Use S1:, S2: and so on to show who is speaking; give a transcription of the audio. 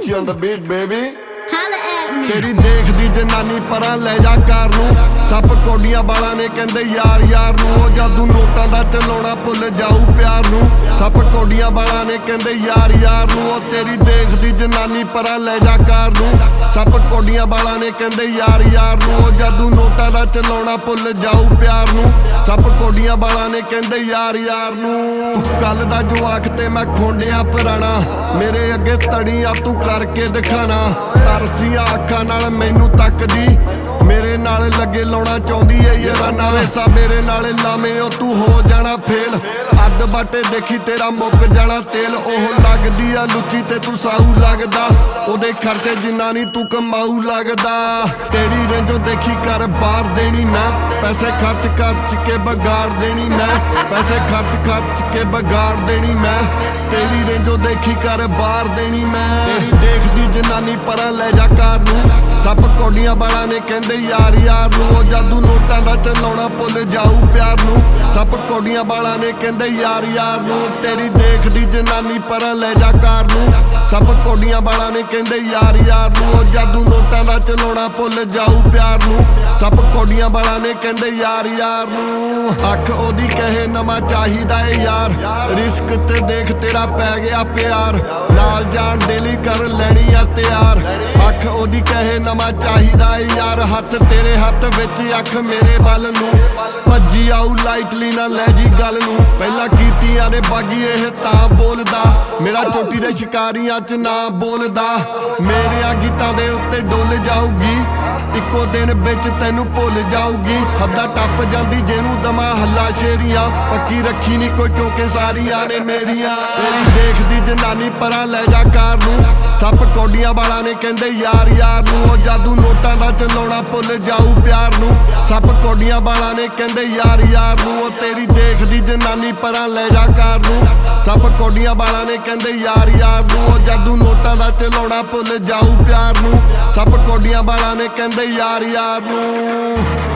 S1: Gucci on the beat, baby.
S2: Holla at me.
S1: ਤੇਰੀ ਦੇਖਦੀ ਜਨਾਨੀ ਪਰਾਂ ਲੈ ਜਾ ਕਾਰ ਨੂੰ ਸੱਪ ਕੋਡੀਆਂ ਵਾਲਾਂ ਨੇ ਕਹਿੰਦੇ ਯਾਰ ਯਾਰ ਨੂੰ ਉਹ ਜਾਦੂ ਨੋਟਾਂ ਦਾ ਚਲਾਉਣਾ ਭੁੱਲ ਜਾਊ ਪਿਆਰ ਨੂੰ ਸੱਪ ਕੋਡੀਆਂ ਵਾਲਾਂ ਨੇ ਕਹਿੰਦੇ ਯਾਰ ਯਾਰ ਨੂੰ ਉਹ ਤੇਰੀ ਦੇਖਦੀ ਜਨਾਨੀ ਪਰਾਂ ਲੈ ਜਾ ਕਾਰ ਨੂੰ ਸੱਪ ਕੋਡੀਆਂ ਵਾਲਾਂ ਨੇ ਕਹਿੰਦੇ ਯਾਰ ਯਾਰ ਨੂੰ ਉਹ ਜਾਦੂ ਨੋਟਾਂ ਦਾ ਚਲਾਉਣਾ ਭੁੱਲ ਜਾਊ ਪਿਆਰ ਨੂੰ ਸੱਪ ਕੋਡੀਆਂ ਵਾਲਾਂ ਨੇ ਕਹਿੰਦੇ ਯਾਰ ਯਾਰ ਨੂੰ ਕੱਲ ਦਾ ਜਵਾਕ ਤੇ ਮੈਂ ਖੋਂਡਿਆ ਪੁਰਾਣਾ ਮੇਰੇ ਅੱਗੇ ਤੜੀਆਂ ਤੂੰ ਕਰਕੇ ਦਿਖਾਣਾ ਤਰਸੀਆਂ ਅੱਖਾਂ ਨਾਲ ਮੈਨੂੰ ਤੱਕਦੀ ਮੇਰੇ ਨਾਲ ਲੱਗੇ ਲਾਉਣਾ ਚਾਹੁੰਦੀ ਏ ਯਾਰਾਨਾ ਵੇਸਾ ਮੇਰੇ ਨਾਲ ਲਾਵੇਂ ਉਹ ਤੂੰ ਹੋ ਜਾਣਾ ਫੇਲ ਅੱਧ ਬਾਟੇ ਦੇਖੀ ਤੇਰਾ ਮੁੱਕ ਜਾਣਾ ਤੇਲ ਉਹ ਲੱਗਦੀ ਆ ਲੁੱਚੀ ਤੇ ਤੂੰ ਸਾਊ ਲੱਗਦਾ ਉਹਦੇ ਖਰਚੇ ਜਿੰਨਾ ਨਹੀਂ ਤੂੰ ਕਮਾਊ ਲੱਗਦਾ ਤੇਰੀ ਰੇਂਜੋ ਦੇਖੀ ਕਰ ਬਾਹਰ ਦੇਣੀ ਮੈਂ ਪੈਸੇ ਖਰਚ ਕੇ ਬਗਾੜ ਦੇਣੀ ਮੈਂ ਪੈਸੇ ਖਰਚ ਕੇ ਬਗਾੜ ਦੇਣੀ ਮੈਂ ਤੇਰੀ ਰੇਂਜੋ ਦੇਖੀ ਕਰ ਬਾਹਰ ਦੇਣੀ ਮੈਂ ਤੇਰੀ ਦੇਖਦੀ ਜਨਾਨੀ ਪਰਾਂ ਲੈ ਜਾ ਕਾਰ ਨੂੰ ਸੱਪ ਕੋਡੀਆਂ ਵਾਲਾਂ ਨੇ ਕਹਿੰਦੇ ਯਾਰ ਯਾਰ ਨੂੰ ਉਹ ਜਾਦੂ ਨੋਟਾਂ ਦਾ ਚਲਾਉਣਾ ਭੁੱਲ ਜਾਊ ਪਿਆਰ ਨੂੰ ਸੱਪ ਕੋਡੀਆਂ ਵਾਲਾਂ ਨੇ ਕਹਿੰਦੇ ਯਾਰ ਯਾਰ ਨੂੰ ਤੇਰੀ ਦੇਖਦੀ ਜਨਾਨੀ ਪਰਾਂ ਲੈ ਜਾ ਕਾਰ ਨੂੰ ਸੱਪ ਕੋਡੀਆਂ ਵਾਲਾਂ ਨੇ ਕਹਿੰਦੇ ਯਾਰ ਯਾਰ ਨੂੰ ਉਹ ਜਾਦੂ ਨੋਟਾਂ ਦਾ ਚਲਾਉਣਾ ਭੁੱਲ ਜਾਊ ਪਿਆਰ ਨੂੰ ਸੱਪ ਕੋਡੀਆਂ ਵਾਲਾਂ ਨੇ ਕਹਿੰਦੇ ਯਾਰ ਯਾਰ ਨੂੰ ਅੱਖ ਉਹਦੀ ਕਹੇ ਨਵਾਂ ਚਾਹੀਦਾ ਏ ਯਾਰ ਰਿਸਕ ਤੇ ਦੇਖ ਤੇਰਾ ਪੈ ਗਿਆ ਪਿਆਰ ਨਾਲ ਜਾਣ ਦੇ ਲਈ ਕਰ ਲੈਣੀ ਆ ਤਿਆਰ ਅੱਖ ਉਹਦੀ ਕਹੇ ਨਵਾਂ ਚਾਹੀਦਾ ਏ ਯਾਰ ਹੱਥ ਤੇਰੇ ਹੱਥ ਵਿੱਚ ਅੱਖ ਮੇਰੇ ਵੱਲ ਨੂੰ ਭੱਜੀ ਆਊ ਲਾਈਟਲੀ ਨਾ ਲੈ ਜੀ ਗੱਲ ਨੂੰ ਪਹਿਲਾਂ ਕੀਤੀਆਂ ਨੇ ਬਾਗੀ ਇਹ ਤਾਂ ਬੋਲਦਾ ਮੇਰਾ ਚੋਟੀ ਦੇ ਸ਼ਿਕਾਰੀਆਂ ਚ ਨਾ ਬੋਲਦਾ ਮੇਰਿਆਂ ਗੀਤਾਂ ਦੇ ਉੱਤੇ ਡੁੱਲ ਜਾਊਗੀ ਇੱਕੋ ਦਿਨ ਵਿੱਚ ਤੈਨੂੰ ਭੁੱਲ ਜਾਊਗੀ ਹੱਦਾਂ ਟੱਪ ਜਾਂਦੀ ਜਿਹਨੂੰ ਦਮਾ ਹੱਲਾ ਸ਼ੇਰੀਆਂ ਪੱਕੀ ਰੱਖੀ ਨਹੀਂ ਕੋਈ ਕਿਉਂਕਿ ਸਾਰੀਆਂ ਨੇ ਮੇਰੀਆਂ ਤੇਰੀ ਦੇਖਦੀ ਜਨਾਨੀ ਪਰਾਂ ਲੈ ਜਾ ਕਾਰ ਨੂੰ ਸੱਪ ਕੋਡੀਆਂ ਵਾਲਾਂ ਨੇ ਕਹਿੰਦੇ ਯਾਰ ਯਾਰ ਨੂੰ ਉਹ ਜਾਦੂ ਨੋਟਾਂ ਦਾ ਚਲਾਉਣਾ ਭੁੱਲ ਜਾਊ ਪਿਆਰ ਨੂੰ ਸੱਪ ਕੋਡੀਆਂ ਵਾਲਾਂ ਨੇ ਕਹਿੰਦੇ ਯਾਰ ਯਾਰ ਨੂੰ ਉਹ ਤੇਰੀ ਦੇਖਦੀ ਜਨਾਨੀ ਪਰਾਂ ਲੈ ਜਾ ਕਾਰ ਨੂੰ ਸੱਪ ਕੋਡੀਆਂ ਵਾਲਾਂ ਨੇ ਕਹਿੰਦੇ ਯਾਰ ਯਾਰ ਨੂੰ ਉਹ ਜਾਦੂ ਨੋਟਾਂ ਦਾ ਚਲਾਉਣਾ ਭੁੱਲ ਜਾਊ ਪਿਆਰ ਨੂੰ ਸੱਪ ਕੋਡੀਆਂ ਵਾਲਾਂ ਨੇ ਕਹਿੰਦੇ ਯਾਰ ਯਾਰ ਨੂੰ